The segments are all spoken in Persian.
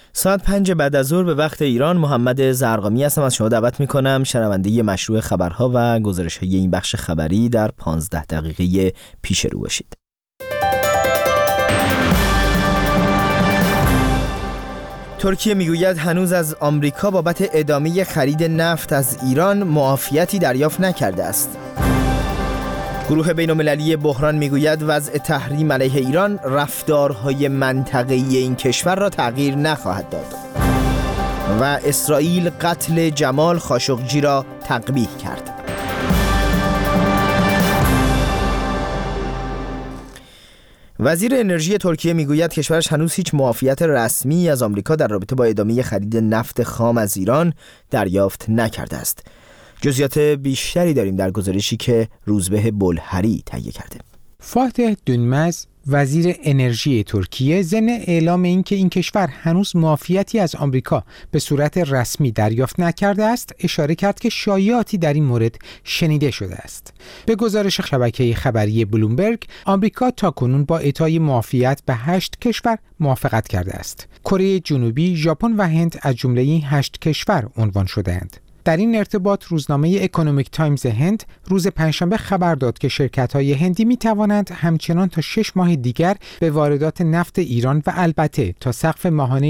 ساعت 5 بعد از ظهر به وقت ایران. محمد زرقامی هستم. از شما دعوت میکنم شنونده مشروع خبرها و گزارش‌های این بخش خبری در 15 دقیقه پیش رو باشید. ترکیه میگوید هنوز از آمریکا بابت ادامه خرید نفت از ایران معافیتی دریافت نکرده است. گروه بین‌المللی بحران میگوید وضع تحریم علیه ایران رفتارهای منطقه‌ای این کشور را تغییر نخواهد داد. و اسرائیل قتل جمال خاشقجی را تقبیح کرد. وزیر انرژی ترکیه میگوید کشورش هنوز هیچ معافیت رسمی از آمریکا در رابطه با ادامه خرید نفت خام از ایران دریافت نکرده است. جزئیات بیشتری داریم در گزارشی که روزبه بلهری تهیه کرده. فاتح دونمز وزیر انرژی ترکیه ضمن اعلام اینکه این کشور هنوز معافیتی از آمریکا به صورت رسمی دریافت نکرده است، اشاره کرد که شایعاتی در این مورد شنیده شده است. به گزارش شبکه خبری بلومبرگ، آمریکا تاکنون با اعطای معافیت به 8 کشور موافقت کرده است. کره جنوبی، ژاپن و هند از جمله این 8 کشور عنوان شده‌اند. در این ارتباط روزنامه اکونومیک تایمز هند روز پنجشنبه خبر داد که شرکت‌های هندی می‌توانند همچنان تا 6 ماه دیگر به واردات نفت ایران و البته تا سقف ماهانه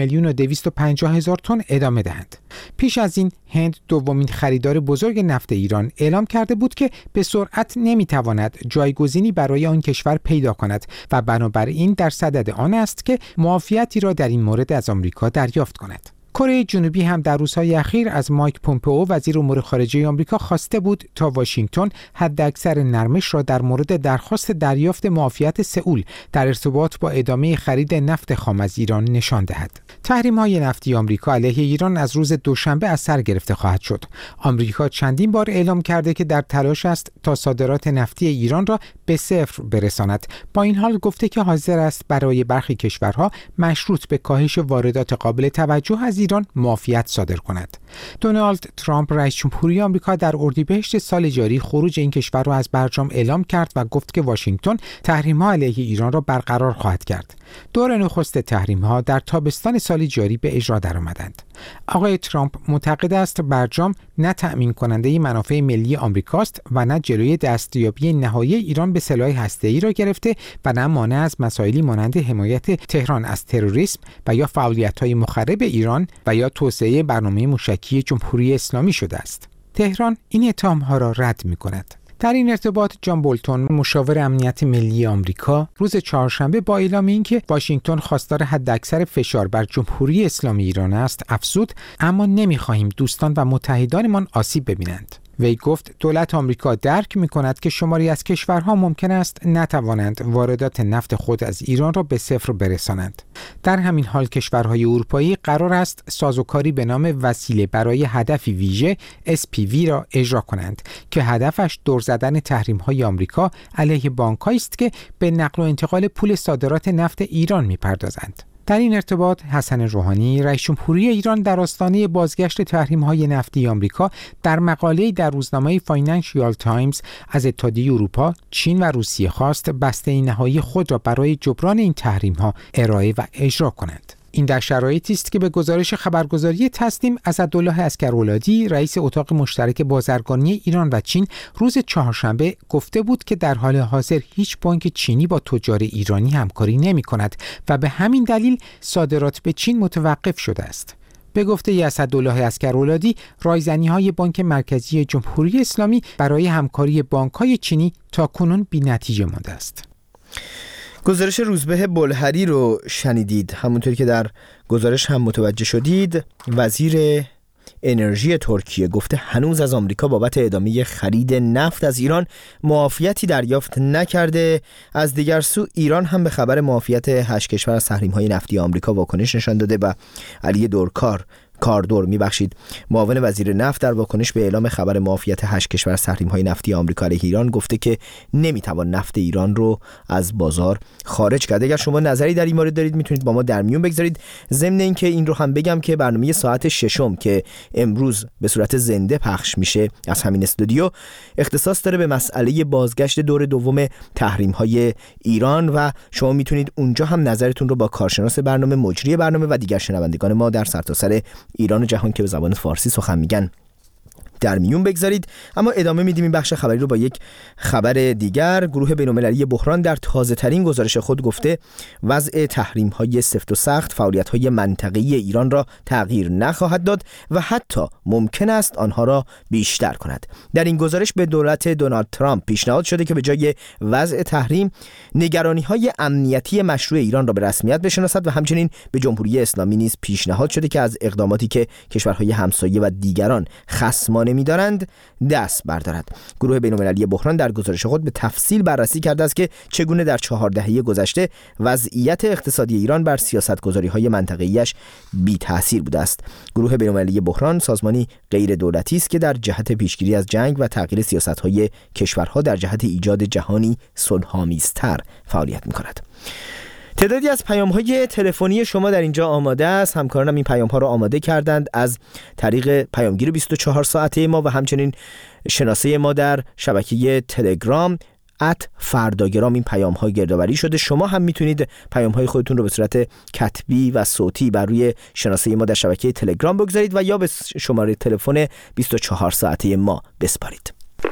1,250,000 تن ادامه دهند. پیش از این هند دومین خریدار بزرگ نفت ایران اعلام کرده بود که به سرعت نمی‌تواند جایگزینی برای آن کشور پیدا کند و بنابراین در صدد آن است که معافیتی را در این مورد از آمریکا دریافت کند. کره جنوبی هم در روزهای اخیر از مایک پومپئو وزیر امور خارجه آمریکا خواسته بود تا واشنگتن حداکثر نرمش را در مورد درخواست دریافت معافیت سئول در ارتباط با ادامه خرید نفت خام از ایران نشان دهد. تحریم‌های نفتی آمریکا علیه ایران از روز دوشنبه از سر گرفته خواهد شد. آمریکا چندین بار اعلام کرده که در تلاش است تا صادرات نفتی ایران را به صفر برساند. با این حال گفته که حاضر است برای برخی کشورها مشروط به کاهش واردات قابل توجه از ایران معافیت صادر کند. دونالد ترامپ رئیس جمهوری آمریکا در اردیبهشت سال جاری خروج این کشور را از برجام اعلام کرد و گفت که واشنگتن تحریم‌ها علیه ایران را برقرار خواهد کرد. دور نخست تحریم‌ها در تابستان سال جاری به اجرا درآمدند. آقای ترامپ معتقد است برجام نه تأمین کننده منافع ملی آمریکاست و نه جلوی دستیابی نهایی ایران به سلاح هسته‌ای را گرفته و نه مانع از مسائلی مانند حمایت تهران از تروریسم و یا فعالیت‌های مخرب ایران و یا توسعه برنامه موشکی جمهوری اسلامی شده است. تهران این اتهام‌ها را رد می‌کند. در این ارتباط جان بولتون مشاور امنیت ملی آمریکا روز چهارشنبه با اعلام اینکه واشنگتن خواستار حداکثر فشار بر جمهوری اسلامی ایران است افزود اما نمی‌خواهیم دوستان و متحدانمان آسیب ببینند. وی گفت دولت آمریکا درک می‌کند که شماری از کشورها ممکن است نتوانند واردات نفت خود از ایران را به صفر برسانند. در همین حال کشورهای اروپایی قرار است سازوکاری به نام وسیله برای هدفی ویژه SPV را اجرا کنند که هدفش دور زدن تحریم‌های آمریکا علیه بانک‌هایی است که به نقل و انتقال پول صادرات نفت ایران می‌پردازند. در این ارتباط حسن روحانی رئیس جمهوری ایران در آستانه بازگشت تحریم‌های نفتی آمریکا در مقاله‌ای در روزنامه فاینانشیال تایمز از اتحادیه اروپا، چین و روسیه خواست بسته نهایی خود را برای جبران این تحریم‌ها ارائه و اجرا کنند. این در شرایطی است که به گزارش خبرگزاری تسنیم اسدالله عسکرولادی رئیس اتاق مشترک بازرگانی ایران و چین روز چهارشنبه گفته بود که در حال حاضر هیچ بانک چینی با تجار ایرانی همکاری نمی‌کند و به همین دلیل صادرات به چین متوقف شده است. به گفته اسدالله عسکرولادی رایزنی‌های بانک مرکزی جمهوری اسلامی برای همکاری بانک‌های چینی تاکنون بی‌نتیجه مانده است. گزارش روزبه بلهری رو شنیدید. همونطوری که در گزارش هم متوجه شدید وزیر انرژی ترکیه گفته هنوز از آمریکا بابت ادامه خرید نفت از ایران معافیتی دریافت نکرده. از دیگر سو ایران هم به خبر معافیت 8 کشور از تحریم‌های نفتی آمریکا واکنش نشان داده و علی دورکار کاردور معاون وزیر نفت در واکنش به اعلام خبر معافیت 8 کشور از تحریم‌های نفتی آمریکا علیه ایران گفته که نمیتوان نفت ایران رو از بازار خارج کرد. اگر شما نظری در این مورد دارید میتونید با ما در میون بگذارید. ضمن اینکه این رو هم بگم که برنامه ساعت 6 که امروز به صورت زنده پخش میشه از همین استودیو اختصاص داره به مسئله بازگشت دور دوم تحریم‌های ایران و شما میتونید اونجا هم نظرتون رو با کارشناس برنامه، مجری برنامه و دیگر شنوندگان ما در سرتاسر ایران و جهان که به زبان فارسی سخن میگن در میون بگذارید. اما ادامه میدیم این بخش خبری رو با یک خبر دیگر. گروه بین‌المللی بحران در تازه ترین گزارش خود گفته وضع تحریم های سفت و سخت فعالیت های منطقه‌ای ایران را تغییر نخواهد داد و حتی ممکن است آنها را بیشتر کند. در این گزارش به دولت دونالد ترامپ پیشنهاد شده که به جای وضع تحریم نگرانی های امنیتی مشروع ایران را به رسمیت بشناسد و همچنین به جمهوری اسلامی نیز پیشنهاد شده که از اقداماتی که کشورهای همسایه و دیگران خصمانه می‌دارند دست بردارد. گروه بین‌المللی بحران در گزارش خود به تفصیل بررسی کرده است که چگونه در 4 دهه گذشته وضعیت اقتصادی ایران بر سیاست‌گذاری‌های منطقه‌ایش بی‌تأثیر بوده است. گروه بین‌المللی بحران سازمانی غیر دولتی است که در جهت پیشگیری از جنگ و تغییر سیاست‌های کشورها در جهت ایجاد جهانی صلح‌آمیزتر فعالیت می‌کند. تعدادی از پیام‌های تلفنی شما در اینجا آماده است. همکارانم این پیام‌ها را آماده کردند از طریق پیامگیر 24 ساعته ما و همچنین شناسه ما در شبکه تلگرام @فرداگرام. این پیام‌ها گردآوری شده. شما هم میتونید پیام‌های خودتون رو به صورت کتبی و صوتی بر روی شناسه ما در شبکه تلگرام بگذارید و یا به شماره تلفن 24 ساعته ما بسپارید.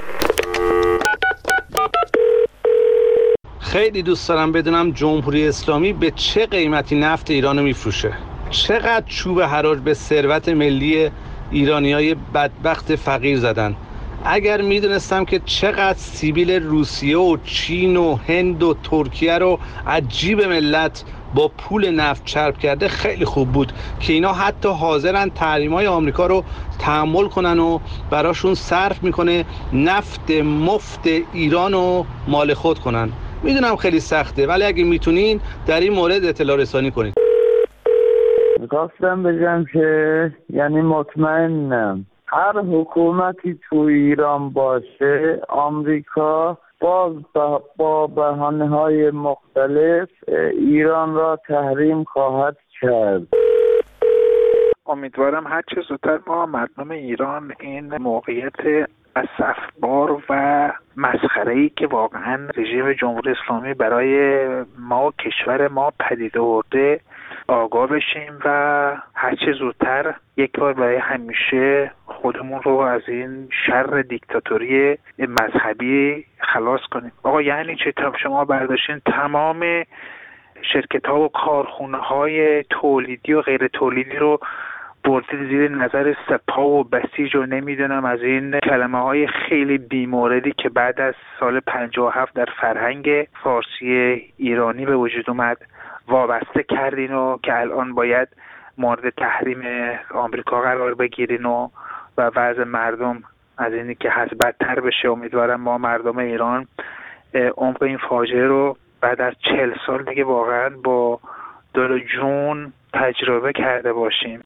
خیلی دوست دارم بدونم جمهوری اسلامی به چه قیمتی نفت ایرانو میفروشه. چقدر چوب حراج به ثروت ملی ایرانیای بدبخت فقیر زدن. اگر میدونستم که چقدر سیبیل روسیه و چین و هند و ترکیه رو از جیب ملت با پول نفت چرب کرده خیلی خوب بود که اینا حتی حاضرن تحریم‌های آمریکا رو تحمل کنن و براشون صرف میکنه نفت مفت ایران رو مال خود کنن. میدونم خیلی سخته ولی اگه میتونین در این مورد اطلاع رسانی کنید. خواستم بگم که یعنی مطمئنم هر حکومتی تو ایران باشه آمریکا باز با بهانه‌های مختلف ایران را تحریم خواهد کرد. امیدوارم هر چه زودتر ما مردم ایران این موقعیت اسفبار و مسخره‌ای که واقعا رژیم جمهوری اسلامی برای ما کشور ما پدید آورده آگاه بشیم و هر چه زودتر یک بار برای همیشه خودمون رو از این شر دیکتاتوری مذهبی خلاص کنیم. آقا یعنی چه؟ شما برداشتین تمام شرکت‌ها و کارخونه‌های تولیدی و غیر تولیدی رو بردید زیر نظر سپاه و بسیج و نمیدونم از این کلمه های خیلی بیموردی که بعد از سال 57 در فرهنگ فارسی ایرانی به وجود اومد وابسته کردین و که الان باید مورد تحریم آمریکا قرار بگیرین و وضع مردم از اینی که هست بدتر بشه. امیدوارم ما مردم ایران عمق این فاجعه رو بعد از 40 سال دیگه واقعا با دل و جون تجربه کرده باشیم.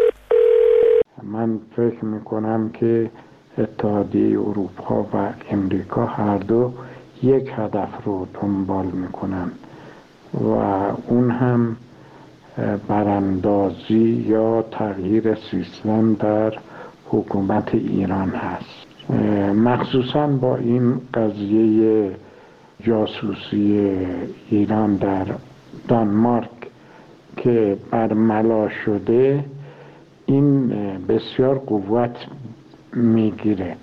من فکر میکنم که اتحادیه اروپا و امریکا هر دو یک هدف رو دنبال میکنن و اون هم براندازی یا تغییر سیستم در حکومت ایران هست، مخصوصا با این قضیه جاسوسی ایران در دانمارک که برملا شده. این بسیار قوت میگیره.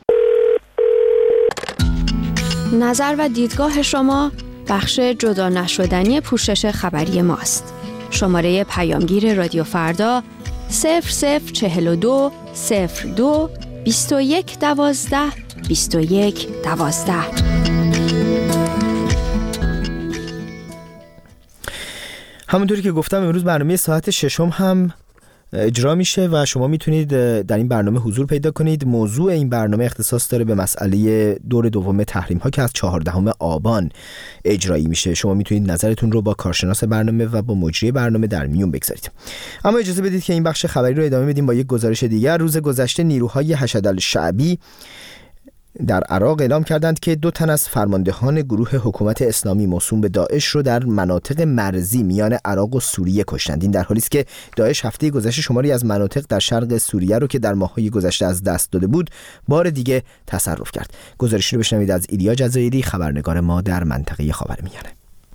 نظر و دیدگاه شما بخش جدا نشدنی پوشش خبری ماست. شماره پیامگیر رادیو فردا 0042 02 21 12 21 12. همونطوری که گفتم امروز برنامه ساعت 6 هم اجرا میشه و شما میتونید در این برنامه حضور پیدا کنید. موضوع این برنامه اختصاص داره به مسئله دور دوم تحریم ها که از 14 آبان اجرایی میشه. شما میتونید نظرتون رو با کارشناس برنامه و با مجری برنامه در میون بگذارید. اما اجازه بدید که این بخش خبری رو ادامه بدیم با یک گزارش دیگر. روز گذشته نیروهای حشدالشعبی در عراق اعلام کردند که 2 تن از فرماندهان گروه حکومت اسلامی موسوم به داعش رو در مناطق مرزی میان عراق و سوریه کشتند. این در حالی است که داعش هفته گذشته شماری از مناطق در شرق سوریه رو که در ماه‌های گذشته از دست داده بود بار دیگه تصرف کرد. گزارشی رو بشنوید از ایلیا جزایری، خبرنگار ما در منطقه خاورمیانه.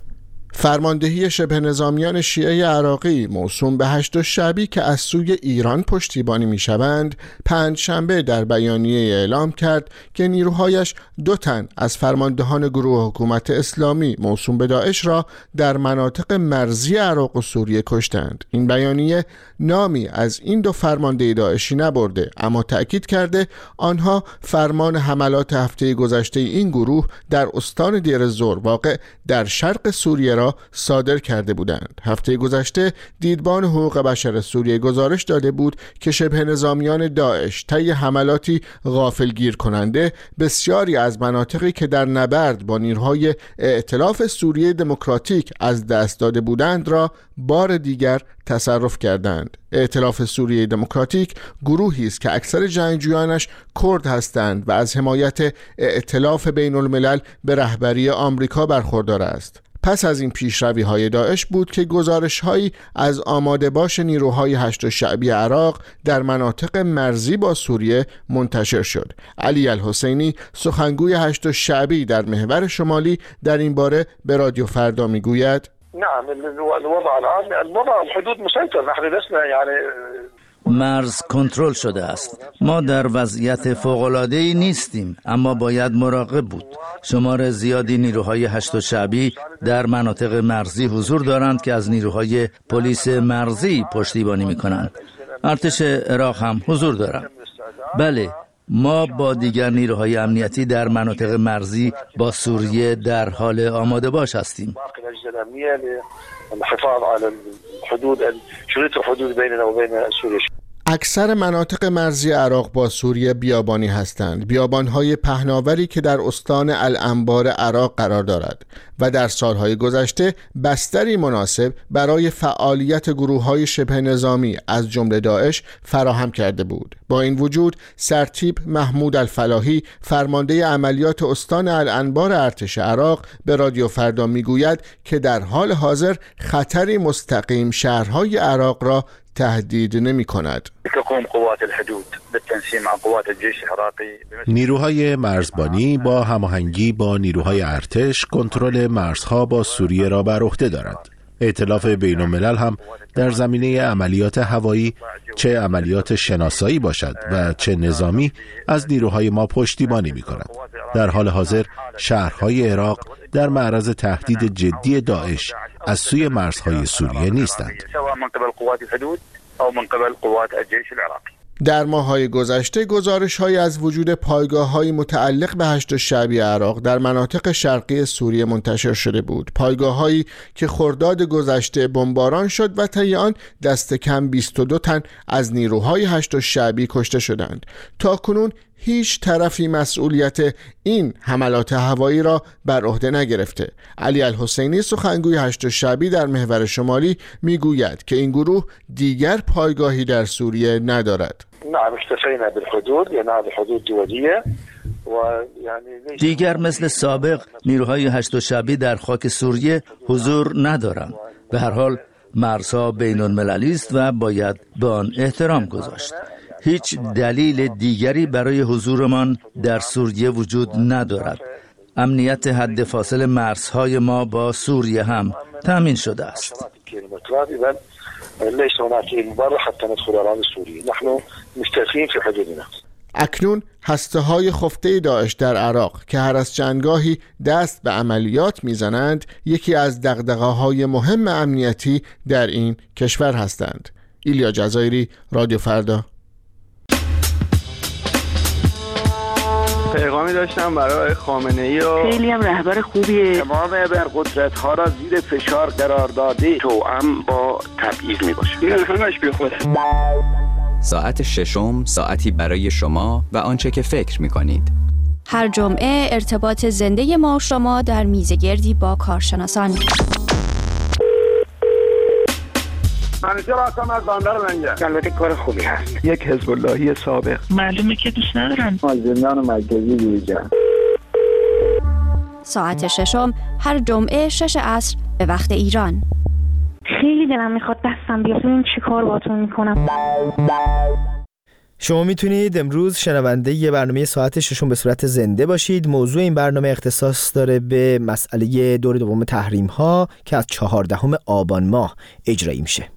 فرماندهی شبه نظامیان شیعه عراقی موسوم به حشدالشعبی که از سوی ایران پشتیبانی می‌شوند، پنجشنبه در بیانیه اعلام کرد که نیروهایش 2 تن از فرماندهان گروه حکومت اسلامی موسوم به داعش را در مناطق مرزی عراق و سوریه کشتند. این بیانیه نامی از این 2 فرمانده داعشی نبرده، اما تأکید کرده آنها فرمان حملات هفته گذشته این گروه در استان دیر الزور واقع در شرق سوریه را صادر کرده بودند. هفته گذشته دیدبان حقوق بشر سوریه گزارش داده بود که شبه نظامیان داعش طی حملاتی غافلگیر کننده بسیاری از مناطقی که در نبرد با نیروهای ائتلاف سوریه دموکراتیک از دست داده بودند را بار دیگر تصرف کردند. ائتلاف سوریه دموکراتیک گروهی است که اکثر جنگجویانش کرد هستند و از حمایت ائتلاف بین الملل به رهبری آمریکا برخوردار است. پس از این پیشروی‌های داعش بود که گزارش‌هایی از آماده باش نیروهای حشدالشعبی عراق در مناطق مرزی با سوریه منتشر شد. علی الحسینی، سخنگوی حشدالشعبی در محور شمالی، در این باره به رادیو فردا میگوید: نعم الوضع الان الوضع الحدود مسيطر، نحن لسنا يعني مرز کنترل شده است. ما در وضعیت فوق‌العاده‌ای نیستیم، اما باید مراقب بود. شمار زیادی نیروهای حشدالشعبی در مناطق مرزی حضور دارند که از نیروهای پلیس مرزی پشتیبانی می‌کنند. ارتش عراق هم حضور دارند. بله، ما با دیگر نیروهای امنیتی در مناطق مرزی با سوریه در حال آماده باش هستیم. الحفاظ على الحدود، شريط الحدود بيننا وبين سوريا. اکثر مناطق مرزی عراق با سوریه بیابانی هستند، بیابان‌های پهناوری که در استان الانبار عراق قرار دارد و در سالهای گذشته بستری مناسب برای فعالیت گروه‌های شبه نظامی از جمله داعش فراهم کرده بود. با این وجود سرتیپ محمود الفلاحی، فرمانده عملیات استان الانبار ارتش عراق، به رادیو فردا میگوید که در حال حاضر خطری مستقیم شهرهای عراق را تهدید نمی کند. نیروهای مرزبانی با هماهنگی با نیروهای ارتش کنترل مرزها با سوریه را بر عهده دارند. ائتلاف بین الملل هم در زمینه عملیات هوایی، چه عملیات شناسایی باشد و چه نظامی، از نیروهای ما پشتیبانی می کند. در حال حاضر شهرهای عراق در معرض تهدید جدی داعش از سوی مرزهای سوریه نیستند. در ماه‌های گذشته گزارش‌هایی از وجود پایگاه‌های متعلق به حشدالشعبی عراق در مناطق شرقی سوریه منتشر شده بود. پایگاه‌هایی که خرداد گذشته بمباران شد و طی آن دست کم 22 تن از نیروهای حشدالشعبی کشته شدند. تاکنون هیچ طرفی مسئولیت این حملات هوایی را بر عهده نگرفته. علی الحسینی، سخنگوی حشدالشعبی در محور شمالی، میگوید که این گروه دیگر پایگاهی در سوریه ندارد. دیگر مثل سابق نیروهای حشدالشعبی در خاک سوریه حضور ندارند. به هر حال مرزها بین المللی است و باید به آن احترام گذاشت. هیچ دلیل دیگری برای حضورمان در سوریه وجود ندارد. امنیت حد فاصل مرزهای ما با سوریه هم تامین شده است. اکنون هسته‌های خفته داعش در عراق که هر از چندگاهی دست به عملیات میزنند، یکی از دغدغه‌های مهم امنیتی در این کشور هستند. ایلیا جزایری، رادیو فردا. پیغامی داشتم برای خامنه‌ای و خیلی هم رهبر خوبیه. تمام ابرقدرت‌ها را زیر فشار قرار داده، توأم با تبعیض میباشه. این همش بیخوده. ساعت ششم ساعتی برای شما و آنچه که فکر می‌کنید. هر جمعه ارتباط زنده ما و شما در میزگردی با کارشناسان. منیجر هستم از بندر لنگر. البته کار خوبی هست. یک حزب اللهی سابق. معلومه که دوست ندارن. از زندان مرکزی بیرون. ساعت ششم هر جمعه 6 عصر به وقت ایران. خیلی دلم میخواد دستم بیاد ببینم چی کار باهاتون میکنم. شما میتونید امروز شنونده یه برنامه ساعت ششم به صورت زنده باشید. موضوع این برنامه اختصاص داره به مسئله دور دوم تحریم ها که از 14 آبان ماه اجرایی میشه.